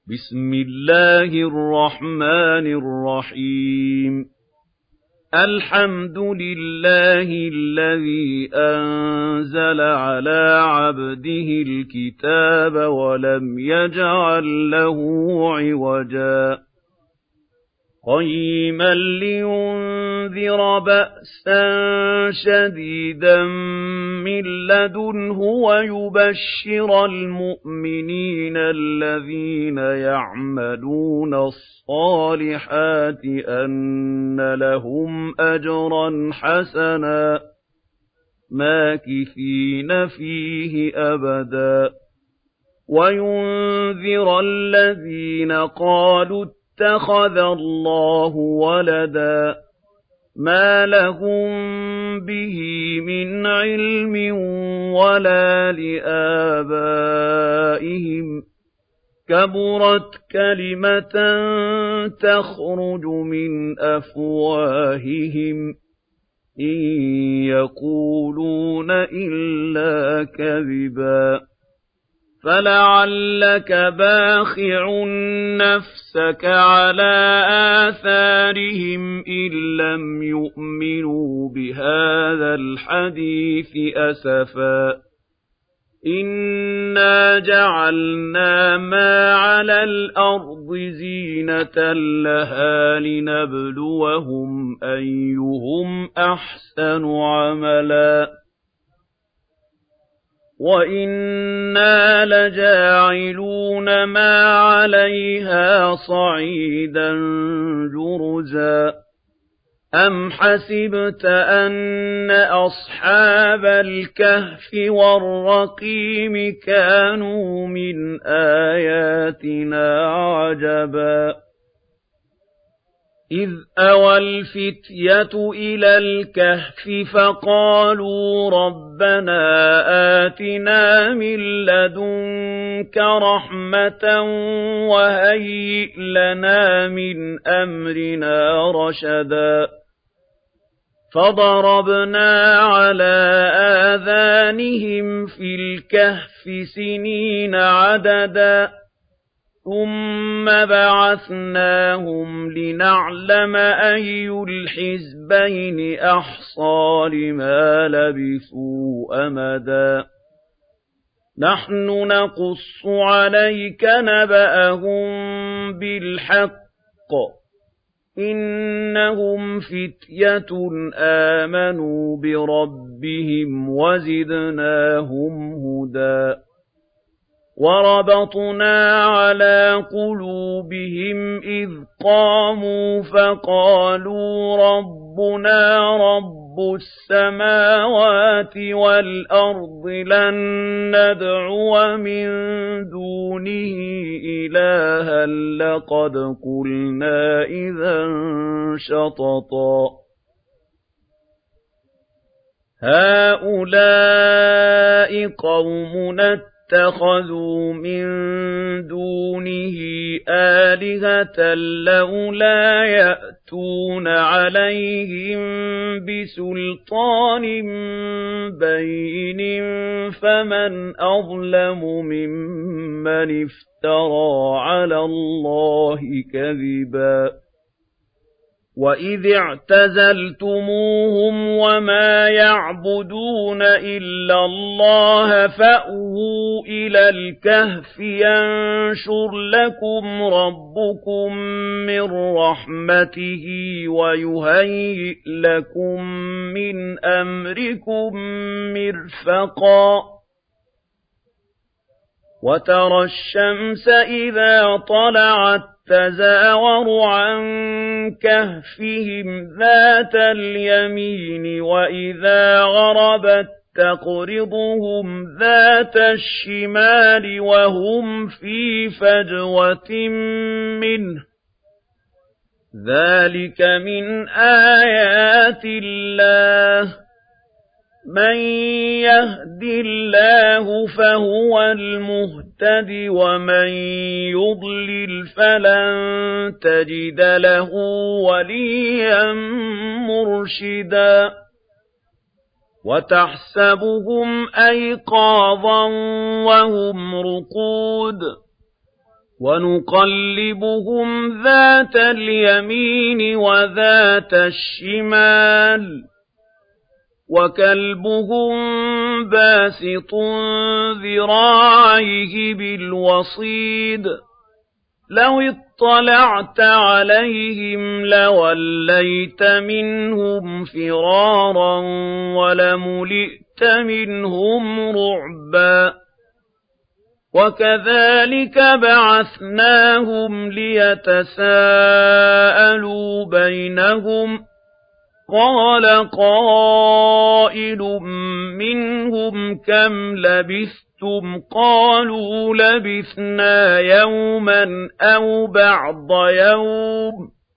بسم الله الرحمن الرحيم الحمد لله الذي أنزل على عبده الكتاب ولم يجعل له عوجا قيما لينذر بأسا شديدا من لدنه ويبشر المؤمنين الذين يعملون الصالحات أن لهم أجرا حسنا ماكثين فيه أبدا وينذر الذين قالوا اتخذ الله ولدا ما لهم به من علم ولا لآبائهم كبرت كلمة تخرج من أفواههم إن يقولون إلا كذبا فلعلك باخع نفسك على آثارهم إن لم يؤمنوا بهذا الحديث أسفا إنا جعلنا ما على الأرض زينة لها لنبلوهم أيهم أحسن عملا وَإِنَّا لَجَاعِلُونَ مَا عَلَيْهَا صَعِيدًا جُرُزًا أَمْ حَسِبْتَ أَنَّ أَصْحَابَ الْكَهْفِ وَالرَّقِيمِ كَانُوا مِنْ آيَاتِنَا عَجَبًا إِذْ أَوَى الْفِتْيَةُ إِلَى الْكَهْفِ فَقَالُوا رَبَّنَا آتِنَا مِن لَّدُنكَ رَحْمَةً وَهَيِّئْ لَنَا مِنْ أَمْرِنَا رَشَدًا فَضَرَبْنَا عَلَىٰ آذَانِهِمْ فِي الْكَهْفِ سِنِينَ عَدَدًا ثُمَّ بَعَثْنَاهُمْ لِنَعْلَمَ أَيُّ الْحِزْبَيْنِ أَحْصَىٰ لِمَا لَبِثُوا أَمَدًا نَّحْنُ نَقُصُّ عَلَيْكَ نَبَأَهُم بِالْحَقِّ إِنَّهُمْ فِتْيَةٌ آمَنُوا بِرَبِّهِمْ وَزِدْنَاهُمْ هُدًى وَرَبَطْنَا عَلَىٰ قُلُوبِهِمْ إِذْ قَامُوا فَقَالُوا رَبُّنَا رَبُّ السَّمَاوَاتِ وَالْأَرْضِ لَن نَّدْعُوَ مِن دُونِهِ إِلَٰهًا لَّقَدْ قُلْنَا إِذًا شَطَطًا هَٰؤُلَاءِ قَوْمُنَا اتَّخَذُوا مِن دُونِهِ آلِهَةً لَّوْلَا يَأْتُونَ عَلَيْهِم بِسُلْطَانٍ بَيِّنٍ فَمَنْ أَظْلَمُ مِمَّنِ افْتَرَىٰ عَلَى اللَّهِ كَذِبًا وَإِذِ اعْتَزَلْتُمُوهُمْ وَمَا يَعْبُدُونَ إِلَّا اللَّهَ فَأْوُوا إِلَى الْكَهْفِ يَنشُرْ لَكُمْ رَبُّكُم مِّن رَّحْمَتِهِ وَيُهَيِّئْ لَكُم مِّنْ أَمْرِكُم مِّرْفَقًا وَتَرَى الشَّمْسَ إِذَا طَلَعَت تَّزَاوَرُ عَن كَهْفِهِمْ ذَاتَ الْيَمِينِ وَإِذَا غَرَبَت تَّقْرِضُهُمْ ذَاتَ الشِّمَالِ وَهُمْ فِي فَجْوَةٍ مِّنْهُ ذَلِكَ مِنْ آيَاتِ اللَّهِ مَن يَهْدِ اللَّهُ فَهُوَ الْمُهْتَدِ وَمَن يُضْلِلْ فَلَن تَجِدَ لَهُ وَلِيًّا مُّرْشِدًا وَتَحْسَبُهُمْ أَيْقَاظًا وَهُمْ رُقُودٌ وَنُقَلِّبُهُمْ ذَاتَ الْيَمِينِ وَذَاتَ الشِّمَالِ وَكَلْبُهُم بَاسِطٌ ذِرَاعَيْهِ بِالْوَصِيدِ لَوِ اطَّلَعْتَ عَلَيْهِمْ لَوَلَّيْتَ مِنْهُمْ فِرَارًا وَلَمُلِئْتَ مِنْهُمْ رُعْبًا وَكَذَلِكَ بَعَثْنَاهُمْ لِيَتَسَاءَلُوا بَيْنَهُمْ قَالَ قَائِلٌ مِّنْهُمْ كَمْ لَبِثْتُمْ قَالُوا لَبِثْنَا يَوْمًا أَوْ بَعْضَ يَوْمٍ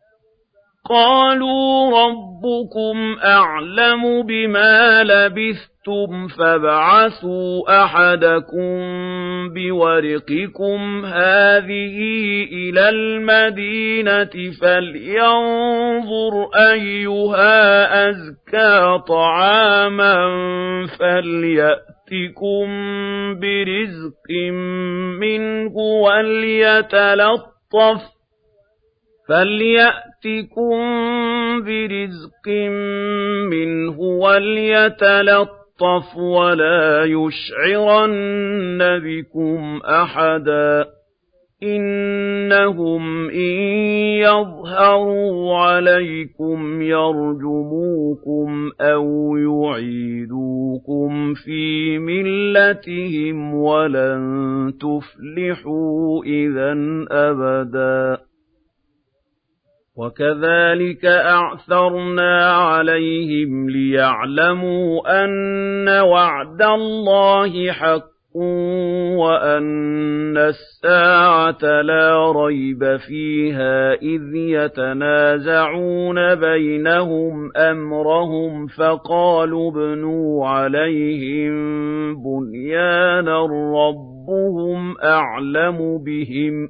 قَالُوا رَبُّكُمْ أَعْلَمُ بِمَا لَبِثْتُمْ فَابْعَثُوا أَحَدَكُم بِوَرِقِكُمْ هَٰذِهِ إِلَى الْمَدِينَةِ فَلْيَنظُرْ أَيُّهَا أَزْكَىٰ طَعَامًا فَلْيَأْتِكُم بِرِزْقٍ مِّنْهُ وَلْيَتَلَطَّفْ وَلَا يُشْعِرَنَّ بِكُمْ أَحَدًا إِنَّهُمْ إِن يَظْهَرُوا عَلَيْكُمْ يَرْجُمُوكُمْ أَوْ يُعِيدُوكُمْ فِي مِلَّتِهِمْ وَلَن تُفْلِحُوا إِذًا أَبَدًا وَكَذَلِكَ أَعْثَرْنَا عَلَيْهِمْ لِيَعْلَمُوا أَنَّ وَعْدَ اللَّهِ حَقٌّ وَأَنَّ السَّاعَةَ لَا رَيْبَ فِيهَا إِذْ يَتَنَازَعُونَ بَيْنَهُمْ أَمْرَهُمْ فَقَالُوا ابْنُوا عَلَيْهِم بُنْيَانًا رَّبُّهُمْ أَعْلَمُ بِهِمْ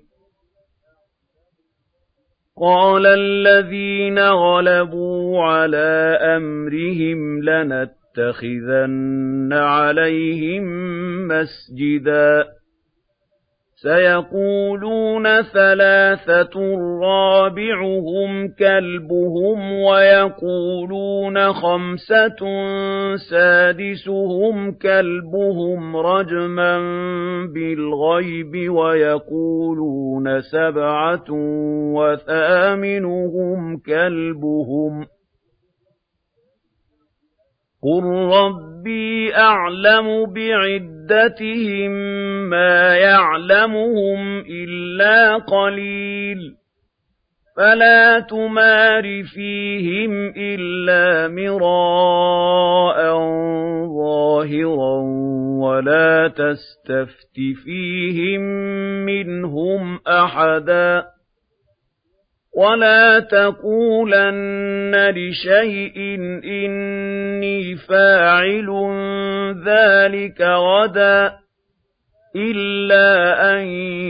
قَالَ الَّذِينَ غَلَبُوا عَلَىٰ أَمْرِهِمْ لَنَتَّخِذَنَّ عَلَيْهِم مَّسْجِدًا سَيَقُولُونَ ثَلَاثَةٌ رَّابِعُهُمْ كَلْبُهُمْ وَيَقُولُونَ خَمْسَةٌ سَادِسُهُمْ كَلْبُهُمْ رَجْمًا بِالْغَيْبِ وَيَقُولُونَ سَبْعَةٌ وَثَامِنُهُمْ كَلْبُهُمْ قُل رَّبِّي أَعْلَمُ بِعِدَّتِهِم مَّا يَعْلَمُهُمْ إِلَّا قَلِيلٌ فَلَا تُمَارِ فِيهِمْ إِلَّا مِرَاءً ظَاهِرًا وَلَا تَسْتَفْتِ فِيهِم مِّنْهُمْ أَحَدًا وَلَا تَقُولَنَّ لِشَيْءٍ إِنِّي فَاعِلٌ ذَٰلِكَ غَدًا إِلَّا أَن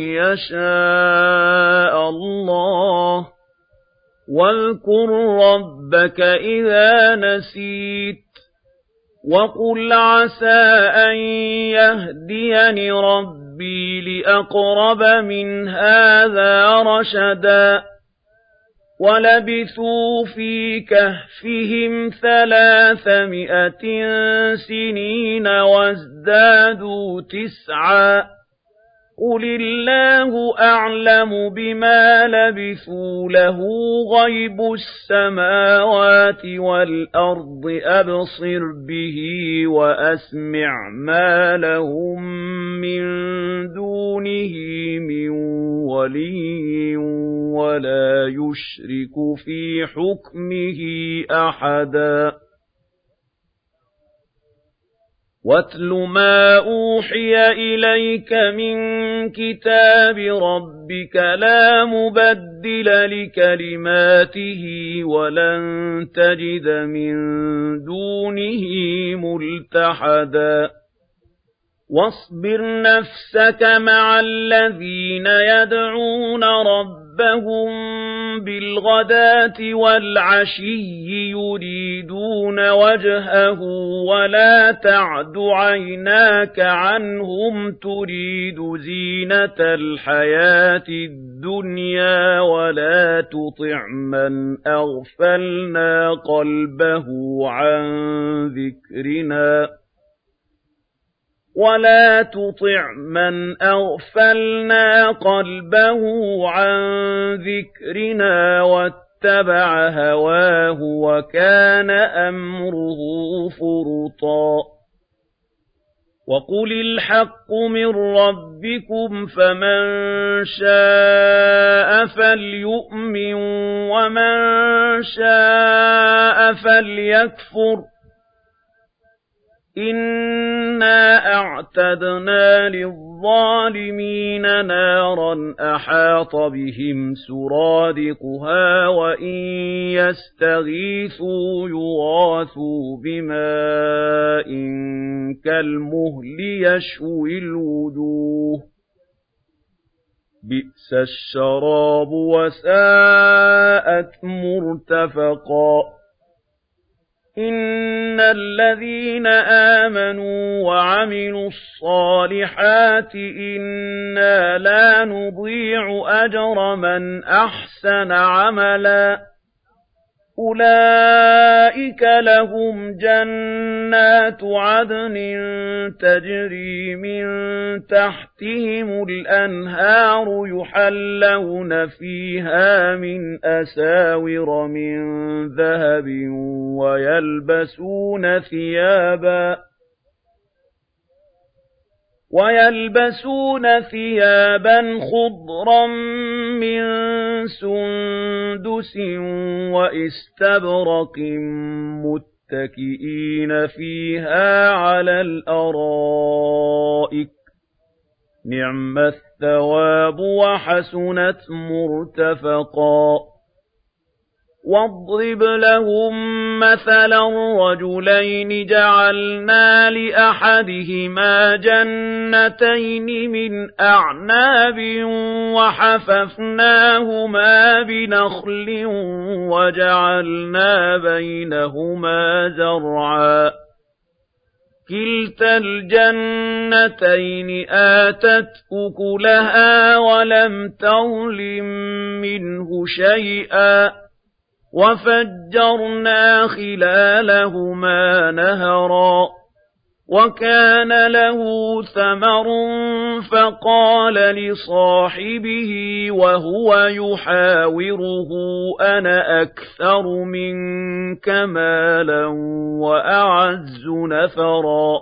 يَشَاءَ اللَّهُ وَاذْكُر رَّبَّكَ إِذَا نَسِيتَ وَقُلْ عَسَىٰ أَن يَهْدِيَنِ رَبِّي لِأَقْرَبَ مِنْ هَٰذَا رَشَدًا وَلَبِثُوا فِي كَهْفِهِمْ 300 سِنِينَ وَازْدَادُوا 9 قُلِ اللَّهُ أَعْلَمُ بِمَا لَبِثُوا لَهُ غَيْبُ السَّمَاوَاتِ وَالْأَرْضِ أَبْصِرْ بِهِ وَأَسْمِعْ مَا لَهُم مِّن دُونِهِ مِن وَلِيٍّ وَلَا يُشْرِكُ فِي حُكْمِهِ أَحَدًا وَاتْلُ مَا أُوحِيَ إِلَيْكَ مِن كِتَابِ رَبِّكَ لَا مُبَدِّلَ لِكَلِمَاتِهِ وَلَن تَجِدَ مِن دُونِهِ مُلْتَحَدًا وَاصْبِرْ نَفْسَكَ مَعَ الَّذِينَ يَدْعُونَ رَبَّهُمْ رَبَّهُم بِالْغَدَاةِ وَالْعَشِيِّ يُرِيدُونَ وَجْهَهُ وَلَا تَعْدُ عَيْنَاكَ عَنْهُمْ تُرِيدُ زِينَةَ الْحَيَاةِ الدُّنْيَا وَلَا تُطِعْ مَنْ أَغْفَلْنَا قَلْبَهُ عَن ذِكْرِنَا وَاتَّبَعَ هَوَاهُ وَكَانَ أَمْرُهُ فُرُطًا وَقُلِ الْحَقُّ مِنْ رَبِّكُمْ فَمَنْ شَاءَ فَلْيُؤْمِنْ وَمَنْ شَاءَ فَلْيَكْفُرْ إِنَّا أَعْتَدْنَا لِلظَّالِمِينَ نَارًا أَحَاطَ بِهِمْ سُرَادِقُهَا وَإِنْ يَسْتَغِيثُوا يُغَاثُوا بِمَاءٍ كَالْمُهْلِ يَشْوِي الْوُجُوهَ بِئْسَ الشَّرَابُ وَسَاءَتْ مُرْتَفَقًا إِنَّ الَّذِينَ آمَنُوا وَعَمِلُوا الصَّالِحَاتِ إِنَّا لَا نُضِيعُ أَجْرَ مَنْ أَحْسَنَ عَمَلًا أُولَئِكَ لَهُمْ جَنَّاتُ عَدْنٍ تَجْرِي مِنْ تَحْتِهِمُ الْأَنْهَارُ يُحَلَّوْنَ فِيهَا مِنْ أَسَاوِرَ مِنْ ذَهَبٍ وَيَلْبَسُونَ ثِيَابًا خُضْرًا مِنْ سُنْدُسٍ وَإِسْتَبْرَقٍ مُتَّكِئِينَ فِيهَا عَلَى الْأَرَائِكِ نِعْمَ الثَّوَابُ وَحَسُنَتْ مُرْتَفَقًا وَاضْرِبْ لَهُم مَّثَلًا رَّجُلَيْنِ جَعَلْنَا لِأَحَدِهِمَا جَنَّتَيْنِ مِنْ أَعْنَابٍ وَحَفَفْنَاهُمَا بِنَخْلٍ وَجَعَلْنَا بَيْنَهُمَا زَرْعًا كِلْتَا الْجَنَّتَيْنِ آتَتْ أُكُلَهَا وَلَمْ تَظْلِم مِّنْهُ شَيْئًا وَفَجَّرْنَا خِلَالَهُمَا نَهَرًا وَكَانَ لَهُ ثَمَرٌ فَقَالَ لِصَاحِبِهِ وَهُوَ يُحَاوِرُهُ أَنَا أَكْثَرُ مِنكَ مَالًا وَأَعَزُّ نَفَرًا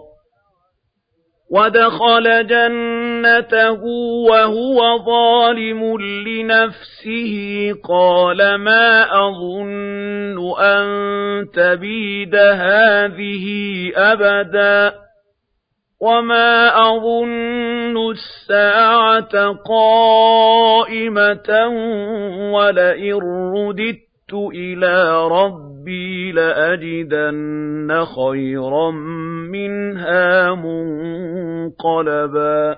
وَدَخَلَ جَنَّتَهُ وَهُوَ ظَالِمٌ لِنَفْسِهِ قَالَ مَا أَظُنُّ أَن تَبِيدَ هَٰذِهِ أَبَدًا وَمَا أَظُنُّ السَّاعَةَ قَائِمَةً وَلَئِن رُّدِدتُّ إِلَىٰ رَبِّي لَأَجِدَنَّ خَيْرًا مِّنْهَا مُنقَلَبًا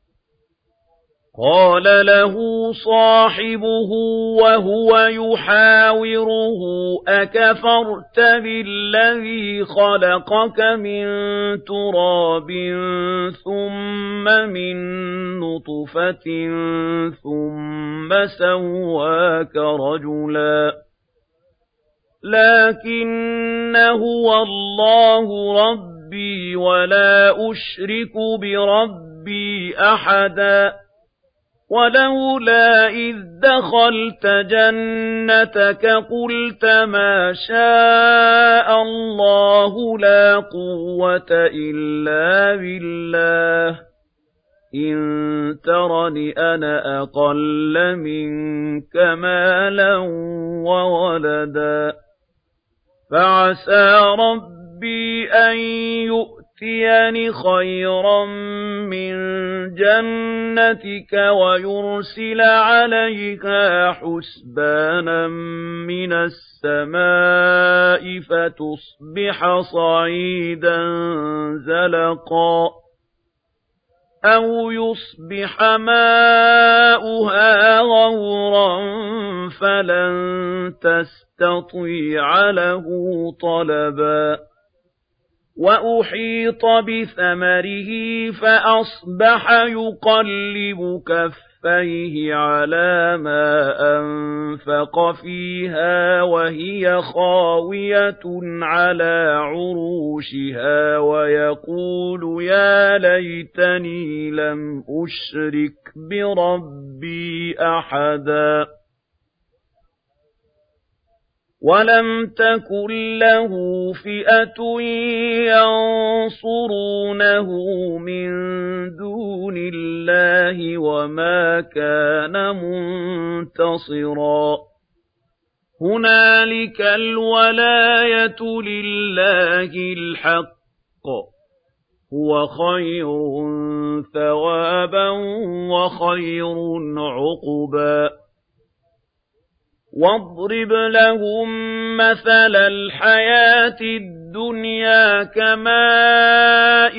قَالَ لَهُ صَاحِبُهُ وَهُوَ يُحَاوِرُهُ أَكَفَرْتَ بِالَّذِي خَلَقَكَ مِن تُرَابٍ ثُمَّ مِن نُّطْفَةٍ ثُمَّ سَوَّاكَ رَجُلًا لَّٰكِنَّ هُوَ اللَّهُ رَبِّي وَلَا أُشْرِكُ بِرَبِّي أَحَدًا وَلَوْلَا إِذْ دَخَلْتَ جَنَّتَكَ قُلْتَ مَا شَاءَ اللَّهُ لَا قُوَّةَ إِلَّا بِاللَّهِ إِن تَرَنِ أَنَا أَقَلَّ مِنكَ مَالًا وَوَلَدًا فَعَسَىٰ رَبِّي أَن يُؤْتِيَنِ خَيْرًا مِّن جَنَّتِكَ وَيُرْسِلَ عَلَيْهَا حُسْبَانًا مِّنَ السَّمَاءِ فَتُصْبِحَ صَعِيدًا زَلَقًا أَوْ يُصْبِحَ مَاؤُهَا غَوْرًا فلن تستطيع له طلبا وأحيط بثمره فأصبح يقلب كفيه على ما أنفق فيها وهي خاوية على عروشها ويقول يا ليتني لم أشرك بربي أحدا ولم تكن له فئة ينصرونه من دون الله وما كان منتصرا هنالك الولاية لله الحق هو خير ثوابا وخير عقبا واضرب لهم مثل الحياة الدنيا كماء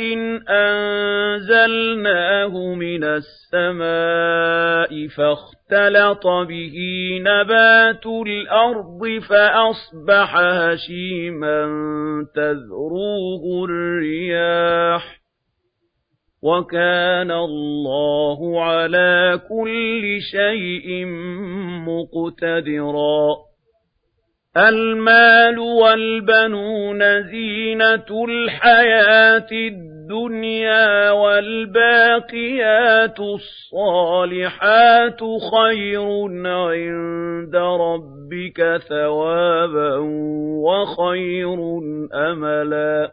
أنزلناه من السماء فاختلط به نبات الأرض فأصبح هشيما تذروه الرياح وكان الله على كل شيء مقتدرا المال والبنون زينة الحياة الدنيا والباقيات الصالحات خير عند ربك ثوابا وخير أملا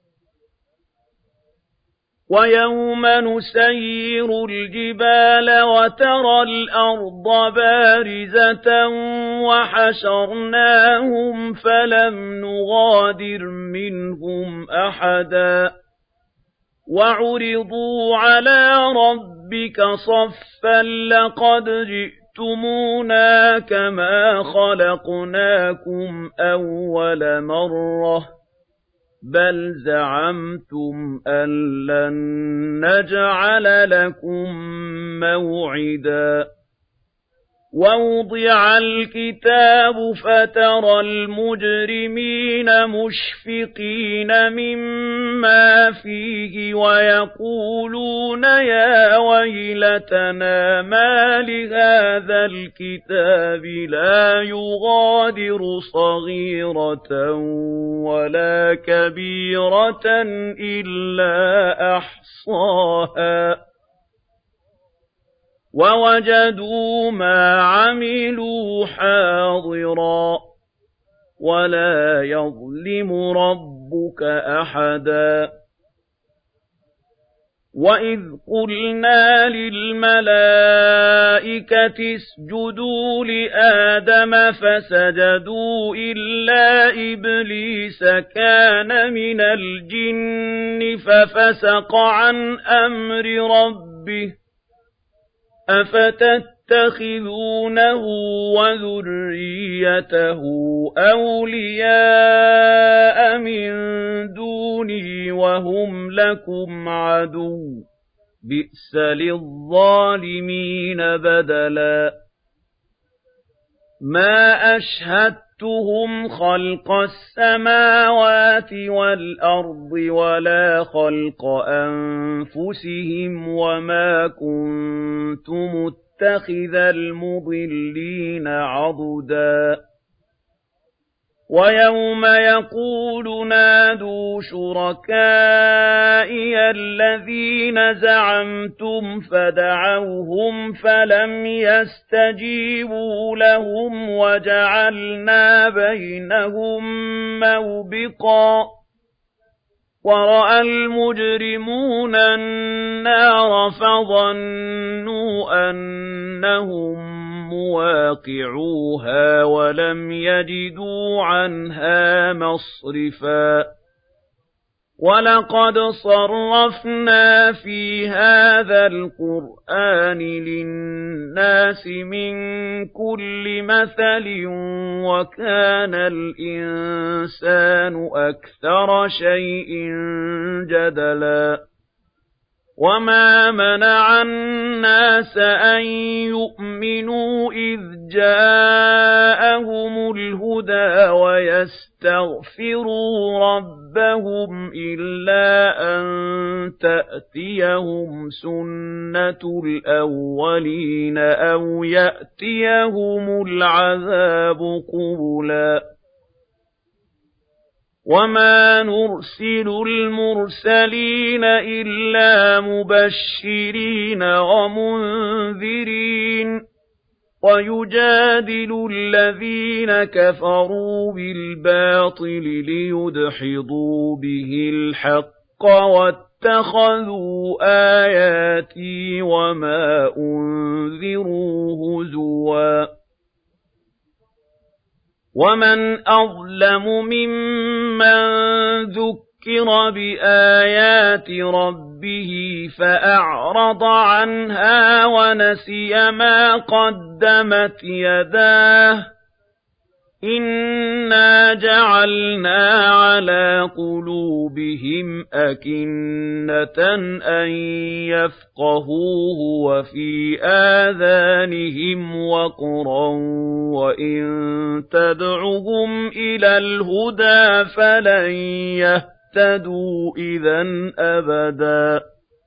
ويوم نسير الجبال وترى الأرض بارزة وحشرناهم فلم نغادر منهم أحدا وعرضوا على ربك صفا لقد جئتمونا كما خلقناكم أول مرة بل زعمتم أن لن نجعل لكم موعدا ووضع الكتاب فترى المجرمين مشفقين مما فيه ويقولون يا ويلتنا ما لهذا الكتاب لا يغادر صغيرة ولا كبيرة إلا أحصاها ووجدوا ما عملوا حاضرا ولا يظلم ربك أحدا وإذ قلنا للملائكة اسجدوا لآدم فسجدوا إلا إبليس كان من الجن ففسق عن أمر ربه أفتتخذونه وذريته أولياء من دوني وهم لكم عدو بئس للظالمين بدلا ما أشهدتهم خلق السماوات والأرض ولا خلق أنفسهم وما كنت متخذ المضلين عضدا ويوم يقول نادوا شركائي الذين زعمتم فدعوهم فلم يستجيبوا لهم وجعلنا بينهم موبقا ورأى المجرمون النار فظنوا أنهم مواقعوها ولم يجدوا عنها مصرفا ولقد صرفنا في هذا القرآن للناس من كل مثل وكان الإنسان أكثر شيء جدلا وما منع الناس أن يؤمنوا إذ جاءهم إلا ويستغفروا ربهم إلا أن تأتيهم سنة الأولين أو يأتيهم العذاب قبلا وما نرسل المرسلين إلا مبشرين ومنذرين ويجادل الذين كفروا بالباطل ليدحضوا به الحق واتخذوا آياتي وما أنذروا هزوا ومن أظلم ممن ذكر بآيات ربه فأعرض عنها ونسي ما قدمت يداه إنا جعلنا على قلوبهم أكنة أن يفقهوه وفي آذانهم وقرا وإن تدعهم إلى الهدى فلن يهتدوا إذًا أبداً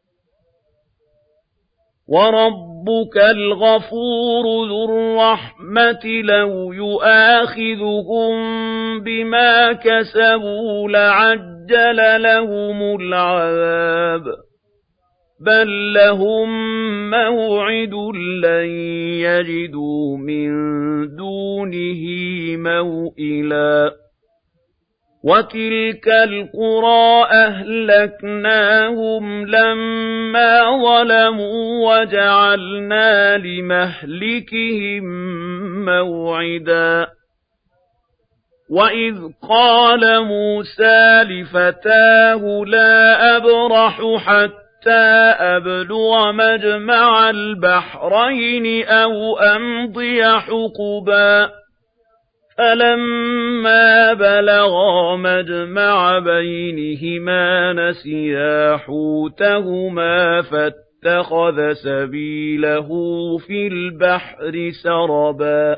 وَرَبُّكَ الْغَفُورُ ذُو الرَّحْمَةِ لَوْ يُؤَاخِذُهُم بِمَا كَسَبُوا لَعَجَّلَ لَهُمُ الْعَذَابَ بَل لَّهُم مَّوْعِدٌ لَّن يَجِدُوا مِن دُونِهِ مَوْئِلًا وَتِلْكَ الْقُرَىٰ أَهْلَكْنَاهُمْ لَمَّا ظَلَمُوا وَجَعَلْنَا لِمَهْلِكِهِم مَّوْعِدًا وَإِذْ قَالَ مُوسَىٰ لِفَتَاهُ لَا أَبْرَحُ حَتَّىٰ أَبْلُغَ مَجْمَعَ الْبَحْرَيْنِ أَوْ أَمْضِيَ حُقُبًا فَلَمَّا بَلَغَا مَجْمَعَ بَيْنِهِمَا نَسِيَا حُوتَهُمَا فَاتَّخَذَ سَبِيلَهُ فِي الْبَحْرِ سَرَبًا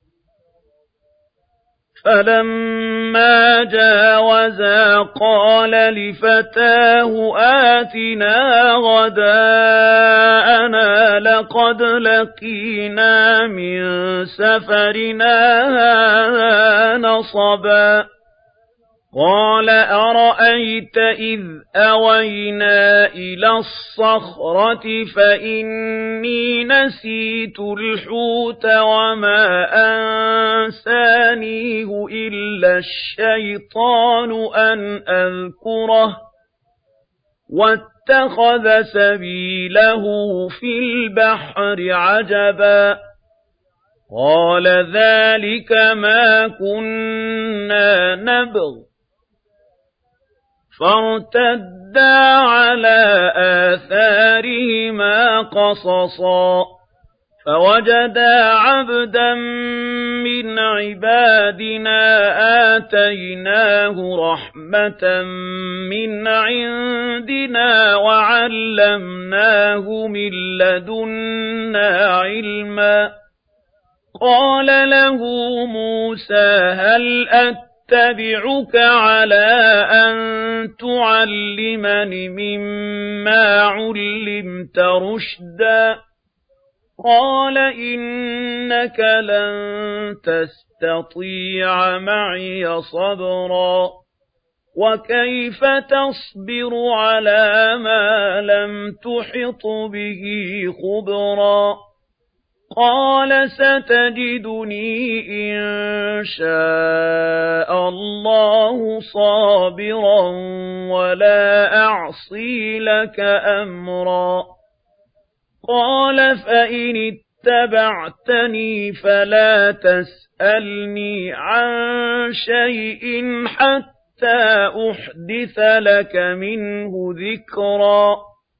فَلَمَّا جَاوَزَا قَالَ لِفَتَاهُ آتِنَا غَدَاءَنَا لَقَدْ لَقِينَا مِن سَفَرِنَا هَٰذَا نَصَبًا قَالَ أَرَأَيْتَ إِذْ أَوَيْنَا إِلَى الصَّخْرَةِ فَإِنِّي نَسِيتُ الْحُوتَ وَمَا أَنسَانِيهُ إِلَّا الشَّيْطَانُ أَنْ أَذْكُرَهُ وَاتَّخَذَ سَبِيلَهُ فِي الْبَحْرِ عَجَبًا قَالَ ذَلِكَ مَا كُنَّا نَبْغِ فَارْتَدَّا عَلَىٰ آثَارِهِمَا قَصَصًا فَوَجَدَا عَبْدًا مِّنْ عِبَادِنَا آتَيْنَاهُ رَحْمَةً مِّنْ عِندِنَا وَعَلَّمْنَاهُ مِن لَّدُنَّا عِلْمًا قَالَ لَهُ مُوسَىٰ هَلْ أَتَّبِعُكَ عَلَىٰ أَن تُعَلِّمَنِ مِمَّا عُلِّمْتَ رُشْدًا قَالَ إِنَّكَ لَن تَسْتَطِيعَ مَعِيَ صَبْرًا وَكَيْفَ تَصْبِرُ عَلَىٰ مَا لَمْ تُحِطْ بِهِ خُبْرًا قَالَ سَتَجِدُنِي إِن شَاءَ اللَّهُ صَابِرًا وَلَا أَعْصِي لَكَ أَمْرًا قَالَ فَإِنِ اتَّبَعْتَنِي فَلَا تَسْأَلْنِي عَن شَيْءٍ حَتَّىٰ أُحْدِثَ لَكَ مِنْهُ ذِكْرًا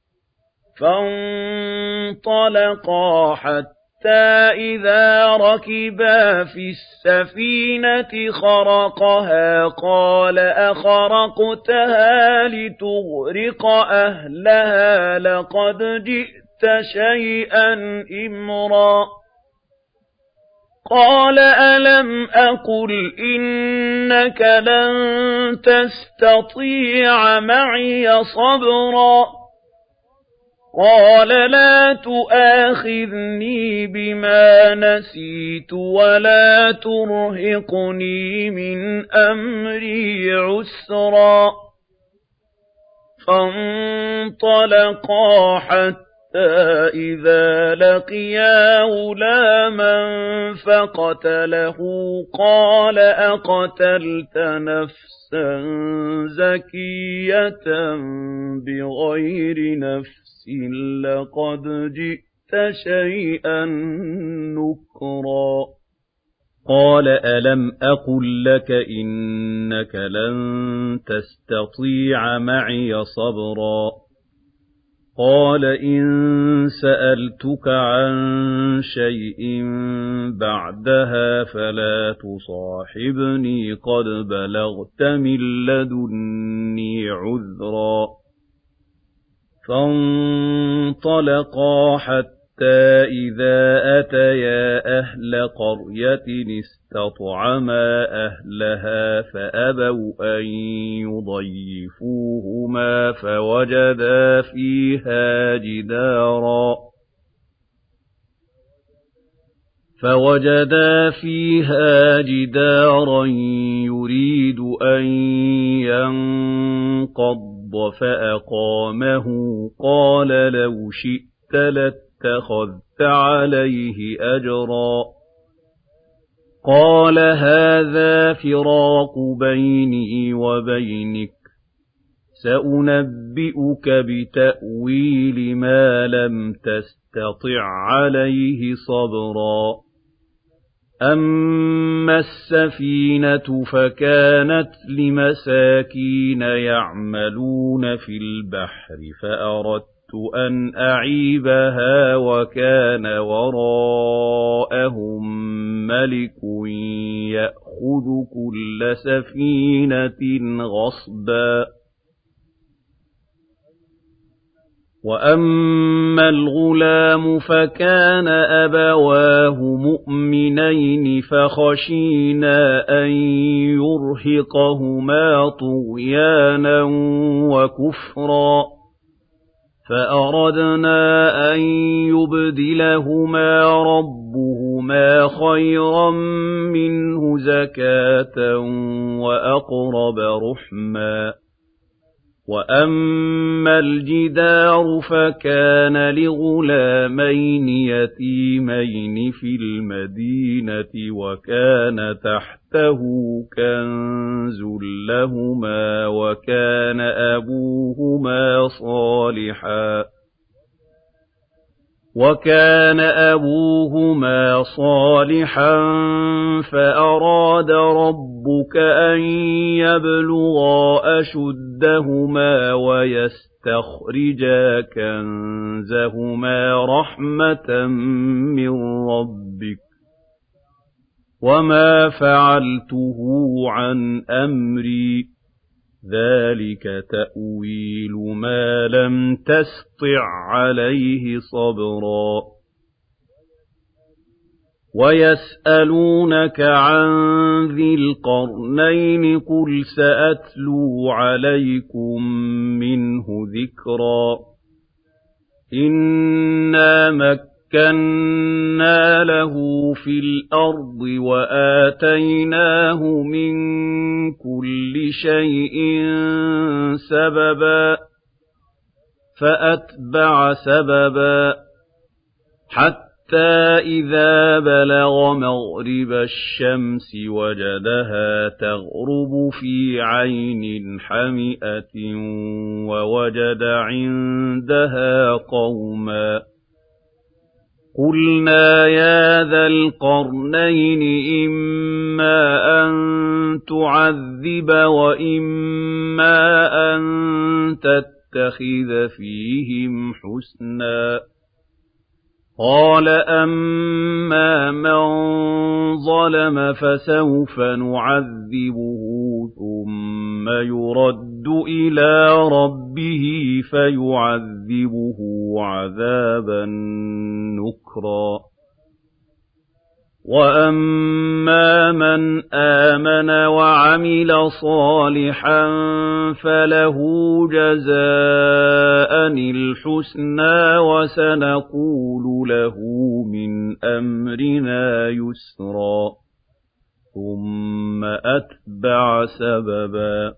فَانطَلَقَا حَتَّىٰ إِذَا رَكِبَا فِي السَّفِينَةِ خَرَقَهَا قَالَ أَخَرَقْتَهَا لِتُغْرِقَ أَهْلَهَا لَقَدْ جِئْتَ شَيْئًا إِمْرًا قَالَ أَلَمْ أَقُلْ إِنَّكَ لَن تَسْتَطِيعَ مَعِيَ صَبْرًا قَالَ لَا تُؤَاخِذْنِي بِمَا نَسِيتُ وَلَا تُرْهِقْنِي مِنْ أَمْرِي عُسْرًا فَانطَلَقَا حَتَّىٰ إِذَا لَقِيَا غُلَامًا فَقَتَلَهُ قَالَ أَقَتَلْتَ نَفْسًا زَكِيَّةً بِغَيْرِ نَفْسٍ لَّقَدْ جِئْتَ شَيْئًا نُّكْرًا قَالَ أَلَمْ أَقُل لَّكَ إِنَّكَ لَن تَسْتَطِيعَ مَعِيَ صَبْرًا قَالَ إِن سَأَلْتُكَ عَن شَيْءٍ بَعْدَهَا فَلَا تُصَاحِبْنِي قَدْ بَلَغْتَ مِن لَّدُنِّي عُذْرًا فَانطَلَقَا حَتَّىٰ إِذَا أَتَيَا أَهْلَ قَرْيَةٍ اسْتَطْعَمَا أَهْلَهَا فَأَبَوْا أَن يُضَيِّفُوهُمَا فَوَجَدَا فِيهَا جِدَارًا يُرِيدُ أَن يَنقَضَّ فَأَقَامَهُ قَالَ لَوْ شِئْتَ لَاتَّخَذْتَ عَلَيْهِ أَجْرًا قَالَ هَٰذَا فِرَاقُ بَيْنِي وَبَيْنِكَ سَأُنَبِّئُكَ بِتَأْوِيلِ مَا لَمْ تَسْتَطِع عَّلَيْهِ صَبْرًا أَمَّا السَّفِينَةُ فَكَانَتْ لِمَسَاكِينَ يَعْمَلُونَ فِي الْبَحْرِ فَأَرَدتُّ أَنْ أَعِيبَهَا وَكَانَ وَرَاءَهُم مَّلِكٌ يَأْخُذُ كُلَّ سَفِينَةٍ غَصْبًا وَأَمَّا الْغُلَامُ فَكَانَ أَبَوَاهُ مُؤْمِنَيْنِ فَخَشِينَا أَن يُرْهِقَهُمَا طُغْيَانًا وَكُفْرًا فَأَرَدْنَا أَن يُبْدِلَهُمَا رَبُّهُمَا خَيْرًا مِّنْهُ زَكَاةً وَأَقْرَبَ رُحْمًا وَأَمَّا الْجِدَارُ فَكَانَ لِغُلَامَيْنِ يَتِيمَيْنِ فِي الْمَدِينَةِ وَكَانَ تَحْتَهُ كَنزٌ لَّهُمَا وَكَانَ أَبُوهُمَا صَالِحًا فَأَرَادَ رَبُّكَ أَن يَبْلُغَا أَشُدَّهُمَا وَيَسْتَخْرِجَا كَنزَهُمَا رَحْمَةً مِّن رَّبِّكَ وَمَا فَعَلْتُهُ عَنْ أَمْرِي ذَلِكَ تَأْوِيلُ مَا لَمْ تَسْطِع عَّلَيْهِ صَبْرًا وَيَسْأَلُونَكَ عَن ذِي الْقَرْنَيْنِ قُلْ سَأَتْلُو عَلَيْكُم مِّنْهُ ذِكْرًا إِنَّا مَكَّنَّا لَهُ فِي الْأَرْضِ وَآتَيْنَاهُ مِن كُلِّ شَيْءٍ سَبَبًا فَأَتْبَعَ سَبَبًا حَتَّىٰ إِذَا بَلَغَ مَغْرِبَ الشَّمْسِ وَجَدَهَا تَغْرُبُ فِي عَيْنٍ حَمِئَةٍ وَوَجَدَ عِندَهَا قَوْمًا قُلْنَا يَا ذَا الْقَرْنَيْنِ إِمَّا أَن تُعَذِّبَ وَإِمَّا أَن تَتَّخِذَ فِيهِمْ حُسْنًا قَالَ أَمَّا مَن ظَلَمَ فَسَوْفَ نُعَذِّبُهُ ثُمَّ يُرَدُّ إِلَىٰ رَبِّهِ فَيُعَذِّبُهُ عَذَابًا نُّكْرًا وَأَمَّا مَنْ آمَنَ وَعَمِلَ صَالِحًا فَلَهُ جَزَاءً الْحُسْنَىٰ وَسَنَقُولُ لَهُ مِنْ أَمْرِنَا يُسْرًا ثُمَّ أَتْبَعَ سَبَبًا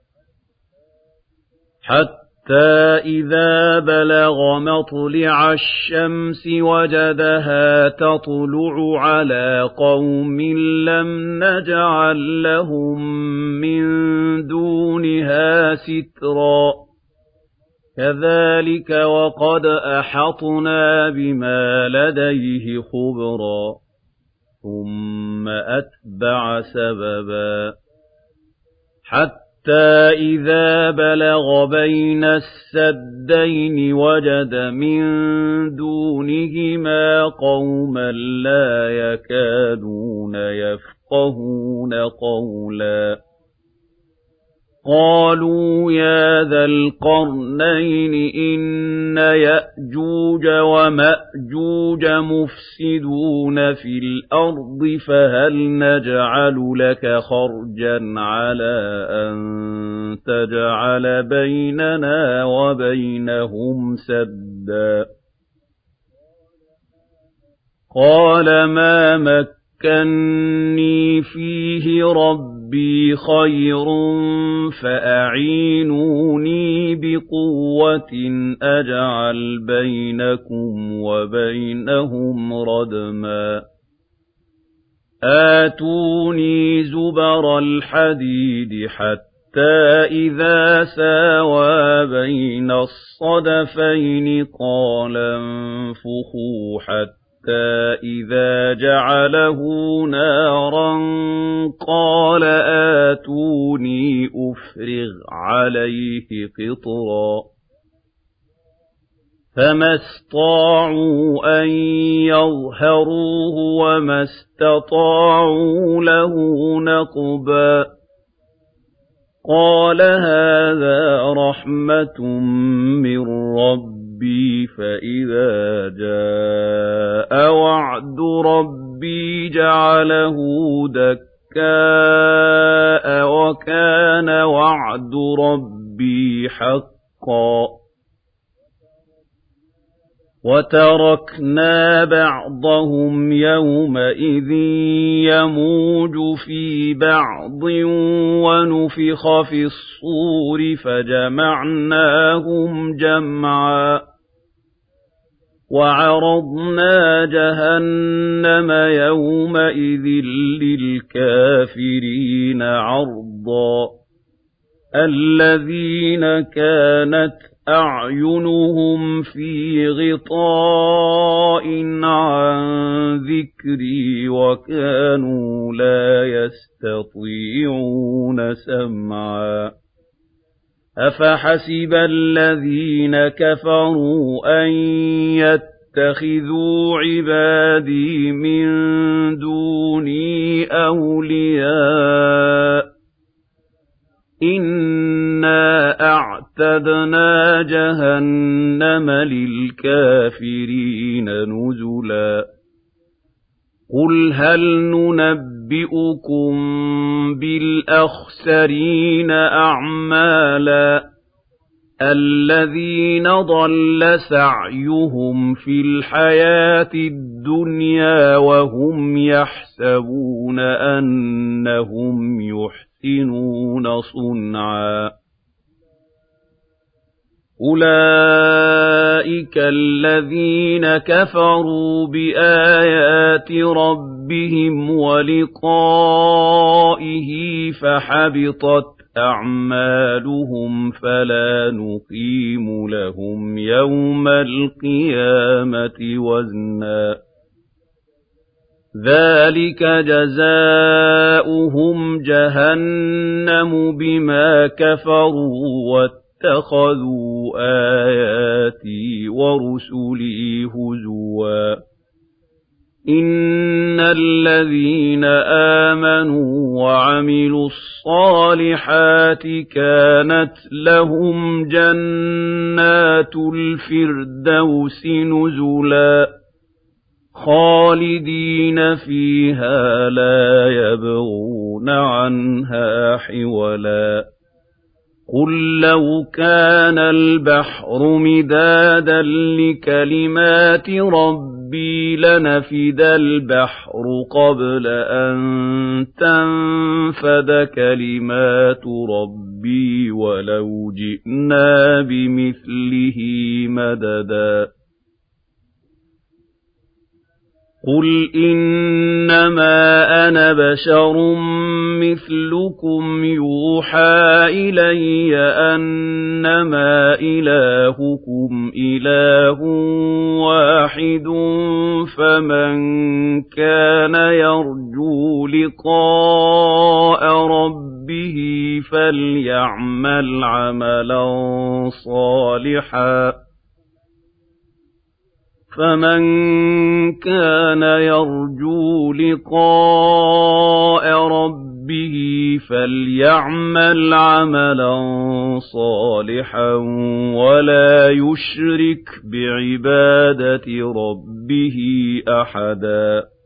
حَتَّىٰ إِذَا بَلَغَ مَطْلِعَ الشَّمْسِ وَجَدَهَا تَطْلُعُ عَلَىٰ قَوْمٍ لَّمْ نَجْعَل لَّهُم مِّن دُونِهَا سِتْرًا كَذَٰلِكَ وَقَدْ أَحَطْنَا بِمَا لَدَيْهِ خُبْرًا ثُمَّ أَتْبَعَ سَبَبًا حَتَّىٰ إِذَا بَلَغَ بَيْنَ السَّدَّيْنِ وَجَدَ مِن دُونِهِمَا قَوْمًا لَّا يَكَادُونَ يَفْقَهُونَ قَوْلًا قَالُوا يَا ذَا الْقَرْنَيْنِ إِنَّ يَأْجُوجَ وَمَأْجُوجَ مُفْسِدُونَ فِي الْأَرْضِ فَهَلْ نَجْعَلُ لَكَ خَرْجًا عَلَىٰ أَن تَجْعَلَ بَيْنَنَا وَبَيْنَهُمْ سَدًّا قَالَ مَا مَكَّنِّي فِيهِ رَبِّي خَيْرٌ فَأَعِينُونِي بِقُوَّةٍ أَجْعَلْ بَيْنَكُمْ وَبَيْنَهُمْ رَدْمًا آتُونِي زُبَرَ الْحَدِيدِ حَتَّىٰ إِذَا سَاوَىٰ بَيْنَ الصَّدَفَيْنِ قَالَ انفُخُوا حَتَّىٰ إِذَا جَعَلَهُ نَارًا قَالَ آتُونِي أُفْرِغْ عَلَيْهِ قِطْرًا فَمَا اسْطَاعُوا أَن يَظْهَرُوهُ وَمَا اسْتَطَاعُوا لَهُ نَقْبًا قَالَ هَٰذَا رَحْمَةٌ مِّن رَّبِّي فَإِذَا جَاءَ وَعْدُ رَبِّي جَعَلَهُ دَكَّاءَ وَكَانَ وَعْدُ رَبِّي حَقًّا وَتَرَكْنَا بَعْضَهُمْ يَوْمَئِذٍ يَمُوجُ فِي بَعْضٍ وَنُفِخَ فِي الصُّورِ فَجَمَعْنَاهُمْ جَمْعًا وَعَرَضْنَا جَهَنَّمَ يَوْمَئِذٍ لِّلْكَافِرِينَ عَرْضًا الَّذِينَ كَانَتْ أَعْيُنُهُمْ فِي غِطَاءٍ عَن ذِكْرِي وَكَانُوا لَا يَسْتَطِيعُونَ سَمْعًا أَفَحَسِبَ الَّذِينَ كَفَرُوا أَن يَتَّخِذُوا عِبَادِي مِن دُونِي أَوْلِيَاءَ إِنَّا أَعْتَدْنَا جَهَنَّمَ لِلْكَافِرِينَ نُزُلًا قُلْ هَلْ نُنَبِّئُكُم بِالْأَخْسَرِينَ أَعْمَالًا الَّذِينَ ضَلَّ سَعْيُهُمْ فِي الْحَيَاةِ الدُّنْيَا وَهُمْ يَحْسَبُونَ أَنَّهُمْ يُحْسِنُونَ صُنْعًا أُولَٰئِكَ الَّذِينَ كَفَرُوا بِآيَاتِ رَبِّهِمْ وَلِقَائِهِ فَحَبِطَتْ أَعْمَالُهُمْ فَلَا نُقِيمُ لَهُمْ يَوْمَ الْقِيَامَةِ وَزْنًا ذَلِكَ جَزَاؤُهُمْ جَهَنَّمُ بِمَا كَفَرُوا وَاتَّخَذُوا آيَاتِي وَرُسُلِي هُزُوًا إِنَّ الَّذِينَ آمَنُوا وَعَمِلُوا الصَّالِحَاتِ كَانَتْ لَهُمْ جَنَّاتُ الْفِرْدَوْسِ نُزُلًا خالدين فيها لا يبغون عنها حولا قل لو كان البحر مدادا لكلمات ربي لنفد البحر قبل أن تنفد كلمات ربي ولو جئنا بمثله مددا قل إنما أنا بشر مثلكم يوحى إلي أنما إلهكم إله واحد فمن كان يرجو لقاء ربه فليعمل عملا صالحا فمن كان يرجو لقاء ربه فليعمل عملا صالحا ولا يشرك بعبادة ربه أحدا